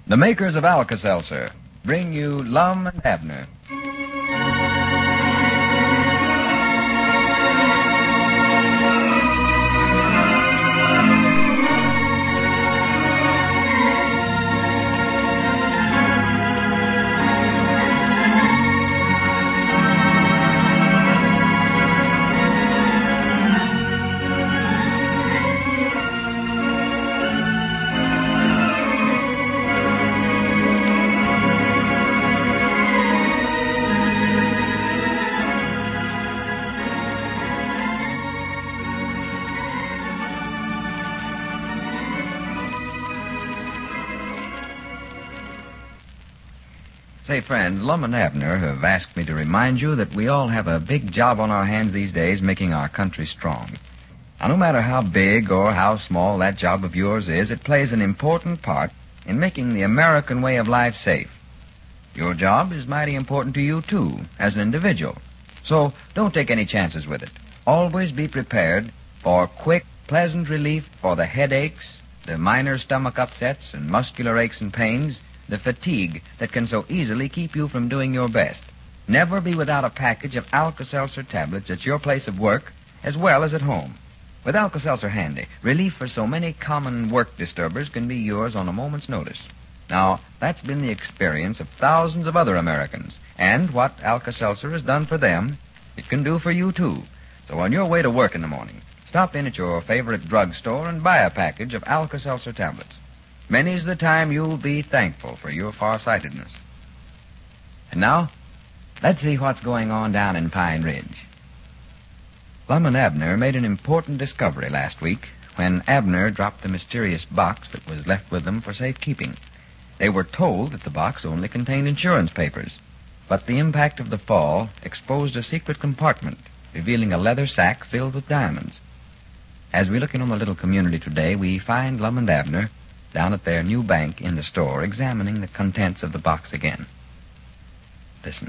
The makers of Alka-Seltzer bring you Lum and Abner. Say, friends, Lum and Abner have asked me to remind you that we all have a big job on our hands these days making our country strong. Now, no matter how big or how small that job of yours is, it plays an important part in making the American way of life safe. Your job is mighty important to you, too, as an individual. So don't take any chances with it. Always be prepared for quick, pleasant relief for the headaches, the minor stomach upsets and muscular aches and pains, the fatigue that can so easily keep you from doing your best. Never be without a package of Alka-Seltzer tablets at your place of work as well as at home. With Alka-Seltzer handy, relief for so many common work disturbers can be yours on a moment's notice. Now, that's been the experience of thousands of other Americans, and what Alka-Seltzer has done for them, it can do for you, too. So on your way to work in the morning, stop in at your favorite drugstore and buy a package of Alka-Seltzer tablets. Many's the time you'll be thankful for your farsightedness. And now, let's see what's going on down in Pine Ridge. Lum and Abner made an important discovery last week when Abner dropped the mysterious box that was left with them for safekeeping. They were told that the box only contained insurance papers, but the impact of the fall exposed a secret compartment, revealing a leather sack filled with diamonds. As we look in on the little community today, we find Lum and Abner down at their new bank in the store, examining the contents of the box again. Listen.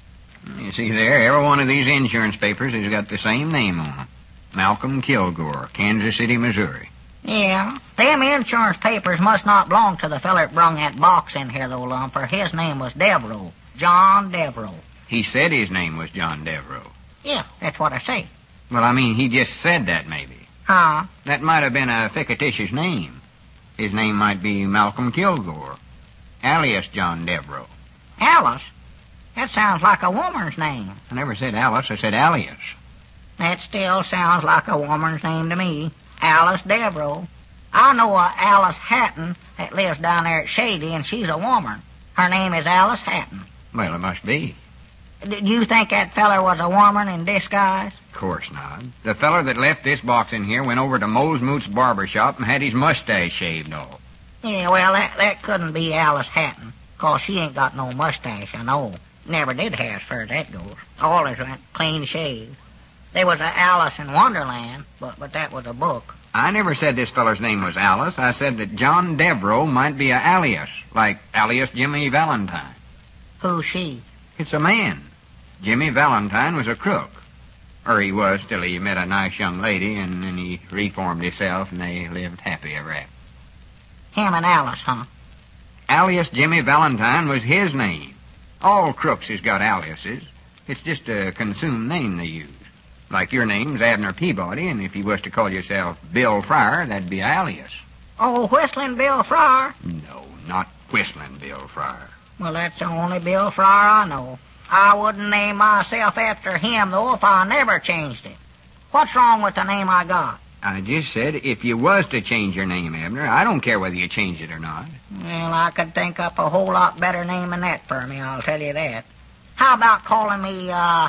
You see there, every one of these insurance papers has got the same name on them. Malcolm Kilgore, Kansas City, Missouri. Yeah, them insurance papers must not belong to the feller that brung that box in here, though, Lum, for his name was Devereaux. John Devereaux. He said his name was John Devereaux. Yeah, that's what I say. Well, I mean, he just said that, maybe. Huh? That might have been a fictitious name. His name might be Malcolm Kilgore, alias John Devereaux. Alice? That sounds like a woman's name. I never said Alice, I said alias. That still sounds like a woman's name to me. Alice Devereaux. I know a Alice Hatton that lives down there at Shady, and she's a woman. Her name is Alice Hatton. Well, it must be. Did you think that feller was a woman in disguise? Of course not. The feller that left this box in here went over to Moe's Moots barber shop and had his mustache shaved off. Yeah, well, that couldn't be Alice Hatton, 'cause she ain't got no mustache, I know. Never did have, as far as that goes. Always went clean shaved. There was a Alice in Wonderland, but that was a book. I never said this feller's name was Alice. I said that John Devereaux might be a alias, like alias Jimmy Valentine. Who's she? It's a man. Jimmy Valentine was a crook. Or he was till he met a nice young lady, and then he reformed himself, and they lived happy ever after. Him and Alice, huh? Alias Jimmy Valentine was his name. All crooks has got aliases. It's just a consumed name they use. Like your name's Abner Peabody, and if you was to call yourself Bill Fryer, that'd be an alias. Oh, Whistling Bill Fryer? No, not Whistling Bill Fryer. Well, that's the only Bill Fryer I know. I wouldn't name myself after him, though, if I never changed it. What's wrong with the name I got? I just said if you was to change your name, Abner, I don't care whether you change it or not. Well, I could think up a whole lot better name than that for me, I'll tell you that. How about calling me,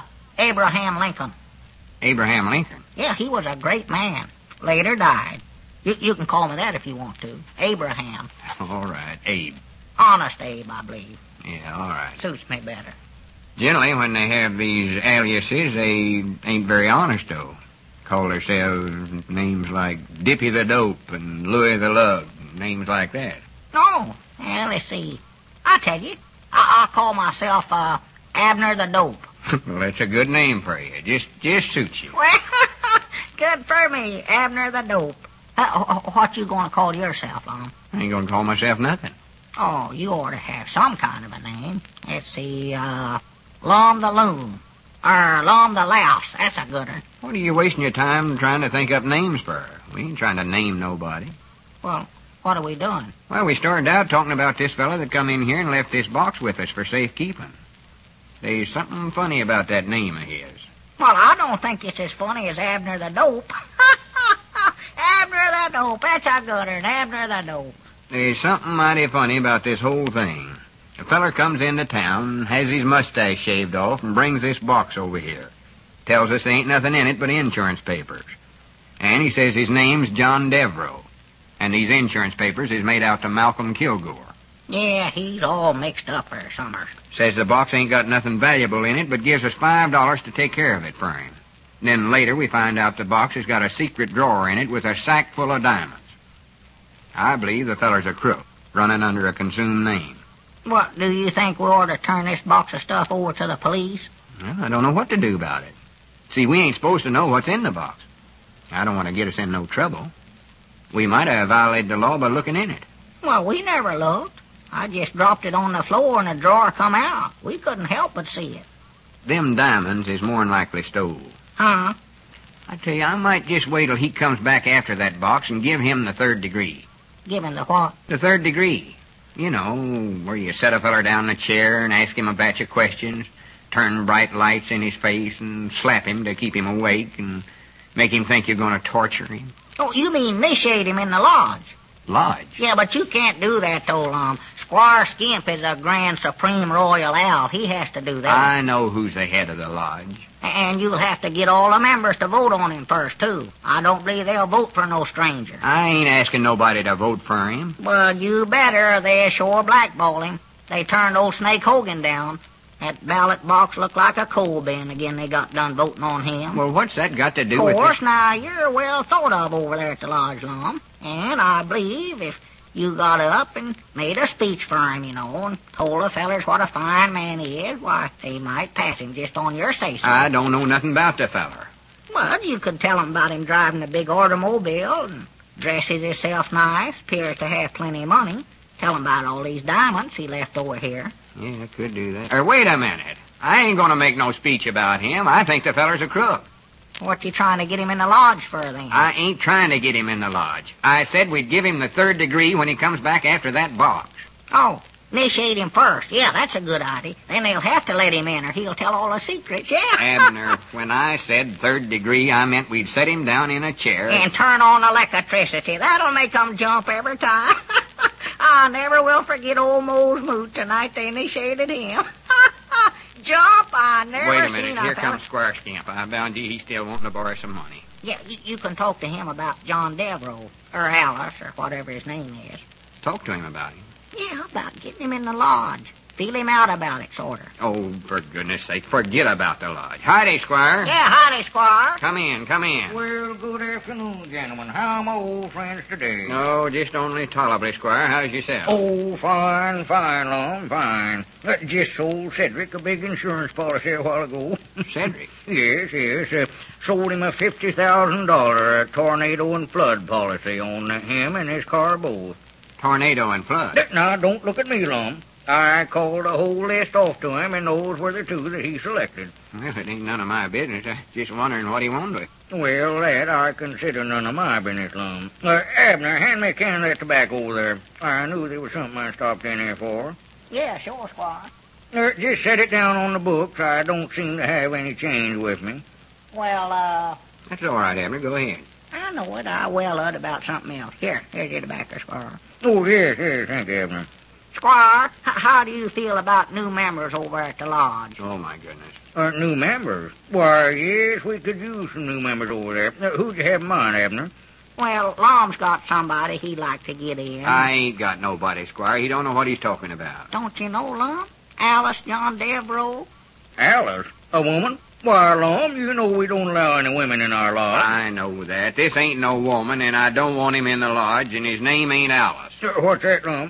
Abraham Lincoln? Abraham Lincoln? Yeah, he was a great man. Later died. You can call me that if you want to. Abraham. All right, Abe. Honest Abe, I believe. Yeah, all right. Suits me better. Generally, when they have these aliases, they ain't very honest, though. Call themselves names like Dippy the Dope and Louis the Lug, names like that. No. Well, let's see. I tell you, I'll call myself, Abner the Dope. Well, that's a good name for you. Just suits you. Well, good for me, Abner the Dope. What you going to call yourself, Lum? I ain't going to call myself nothing. Oh, you ought to have some kind of a name. Let's see, Lum the Loon. Or Lum the Louse. That's a good one. What are you wasting your time trying to think up names for? We ain't trying to name nobody. Well, what are we doing? Well, we started out talking about this fella that come in here and left this box with us for safekeeping. There's something funny about that name of his. Well, I don't think it's as funny as Abner the Dope. Abner the Dope. That's a good one. Abner the Dope. There's something mighty funny about this whole thing. A feller comes into town, has his mustache shaved off, and brings this box over here. Tells us there ain't nothing in it but insurance papers. And he says his name's John Devereaux. And these insurance papers is made out to Malcolm Kilgore. Yeah, he's all mixed up there, Summers. Says the box ain't got nothing valuable in it, but gives us $5 to take care of it for him. Then later we find out the box has got a secret drawer in it with a sack full of diamonds. I believe the feller's a crook, running under a consumed name. What, do you think we ought to turn this box of stuff over to the police? Well, I don't know what to do about it. See, we ain't supposed to know what's in the box. I don't want to get us in no trouble. We might have violated the law by looking in it. Well, we never looked. I just dropped it on the floor and the drawer come out. We couldn't help but see it. Them diamonds is more'n likely stole. Huh? I tell you, I might just wait till he comes back after that box and give him the 3rd degree. Give him the what? The 3rd degree. You know, where you set a feller down in a chair and ask him a batch of questions, turn bright lights in his face and slap him to keep him awake and make him think you're going to torture him. Oh, you mean initiate him in the lodge? Lodge? Yeah, but you can't do that, though, Squire Skimp is a Grand Supreme Royal Owl. He has to do that. I know who's the head of the lodge. And you'll have to get all the members to vote on him first, too. I don't believe they'll vote for no stranger. I ain't asking nobody to vote for him. Well, you better. They'll sure blackball him. They turned old Snake Hogan down. That ballot box looked like a coal bin again they got done voting on him. Well, what's that got to do with it? Of course, now, you're well thought of over there at the lodge, Lum. And I believe if you got up and made a speech for him, and told the fellers what a fine man he is, why, they might pass him just on your say-so. I don't know nothing about the feller. Well, you could tell him about him driving a big automobile and dresses himself nice, appears to have plenty of money. Tell him about all these diamonds he left over here. Yeah, I could do that. Or wait a minute. I ain't going to make no speech about him. I think the feller's a crook. What you trying to get him in the lodge for, then? I ain't trying to get him in the lodge. I said we'd give him the 3rd degree when he comes back after that box. Oh, initiate him first. Yeah, that's a good idea. Then they'll have to let him in or he'll tell all the secrets, yeah. Abner, when I said 3rd degree, I meant we'd set him down in a chair. And turn on electricity. That'll make him jump every time. I never will forget old Mose Moot the night they initiated him. Jump, I never Wait a seen minute, here comes Squire Skimp. I bound you he's still wanting to borrow some money. Yeah, you can talk to him about John Devereaux, or Alice, or whatever his name is. Talk to him about him. Yeah, about getting him in the lodge. Feel him out about it, sort of. Oh, for goodness sake, forget about the lodge. Howdy, Squire. Yeah, howdy, Squire. Come in, come in. Well, good afternoon, gentlemen. How are my old friends today? Oh, just only tolerably, Squire. How's yourself? Oh, fine, Lum, fine. Just sold Cedric a big insurance policy a while ago. Cedric? Yes. Sold him a $50,000 tornado and flood policy on him and his car both. Tornado and flood? Now, don't look at me, Lum. I called the whole list off to him, and those were the 2 that he selected. Well, it ain't none of my business. I'm just wondering what he wanted. Well, that I consider none of my business, Lum. Abner, hand me a can of that tobacco over there. I knew there was something I stopped in here for. Yeah, sure, Squire. Just set it down on the books. I don't seem to have any change with me. Well, That's all right, Abner. Go ahead. I know it. I well-ud about something else. Here's your tobacco, Squire. Oh, yes, thank you, Abner. Squire, how do you feel about new members over at the lodge? Oh, my goodness. New members? Why, yes, we could use some new members over there. Who'd you have in mind, Abner? Well, Lum's got somebody he'd like to get in. I ain't got nobody, Squire. He don't know what he's talking about. Don't you know, Lum? Alice John Devereaux. Alice? A woman? Why, Lum, you know we don't allow any women in our lodge. I know that. This ain't no woman, and I don't want him in the lodge, and his name ain't Alice. What's that, Lum?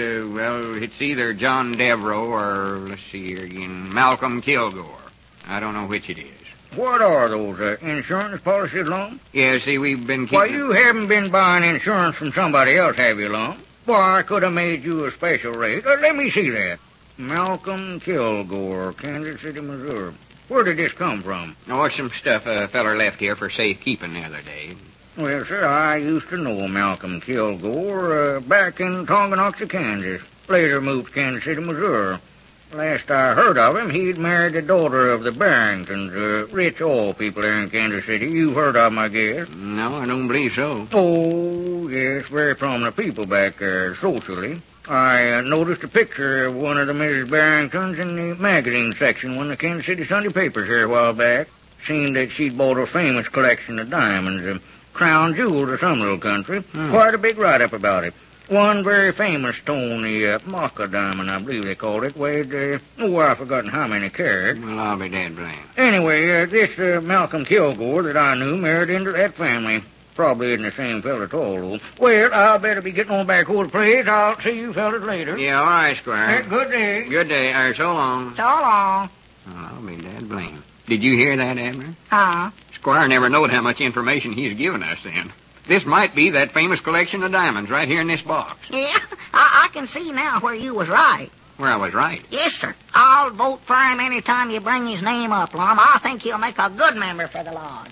It's either John Devereaux or, let's see here again, Malcolm Kilgore. I don't know which it is. What are those, insurance policies, Lum? Yeah, see, we've been keeping... Why, you haven't been buying insurance from somebody else, have you, Lum? Why, I could have made you a special rate. Let me see that. Malcolm Kilgore, Kansas City, Missouri. Where did this come from? Oh, it's some stuff a feller left here for safekeeping the other day. Well, sir, I used to know Malcolm Kilgore back in Tonganoxie, Kansas. Later moved to Kansas City, Missouri. Last I heard of him, he'd married the daughter of the Barringtons, rich oil people there in Kansas City. You've heard of them, I guess. No, I don't believe so. Oh, yes, very prominent people back there, socially. I noticed a picture of one of the Mrs. Barringtons in the magazine section of one of the Kansas City Sunday papers here a while back. Seemed that she'd bought a famous collection of diamonds, crown jewels of some little country. Quite a big write-up about it. One very famous stone, the Maca diamond, I believe they called it, weighed, I've forgotten how many carats. Well, I'll be dead blamed. Anyway, this Malcolm Kilgore that I knew married into that family. Probably isn't the same fella at all, though. Well, I'll better be getting on back over the place. I'll see you fellas later. Yeah, all right, Squire. Good day. Good day. So long. So long. Well, I'll be dead blamed. Did you hear that, Abner? Huh? Squire never knowed how much information he's given us then. This might be that famous collection of diamonds right here in this box. Yeah, I can see now where you was right. Where I was right. Yes, sir. I'll vote for him any time you bring his name up, Lum. I think he'll make a good member for the lodge.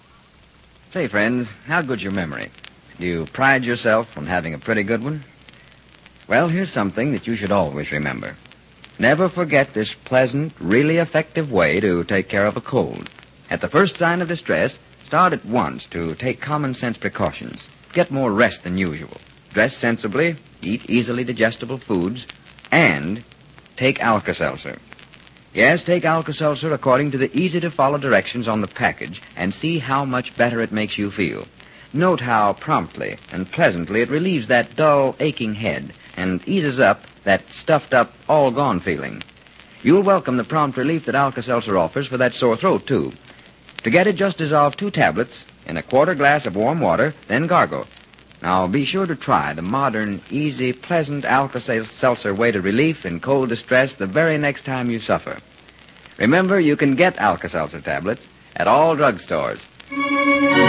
Say, friends, how good's your memory? Do you pride yourself on having a pretty good one? Well, here's something that you should always remember. Never forget this pleasant, really effective way to take care of a cold. At the first sign of distress, start at once to take common-sense precautions. Get more rest than usual. Dress sensibly, eat easily digestible foods, and take Alka-Seltzer. Yes, take Alka-Seltzer according to the easy-to-follow directions on the package and see how much better it makes you feel. Note how promptly and pleasantly it relieves that dull, aching head and eases up that stuffed-up, all-gone feeling. You'll welcome the prompt relief that Alka-Seltzer offers for that sore throat, too. To get it, just dissolve 2 tablets in a quarter glass of warm water, then gargle. Now, be sure to try the modern, easy, pleasant Alka-Seltzer way to relief in cold distress the very next time you suffer. Remember, you can get Alka-Seltzer tablets at all drugstores.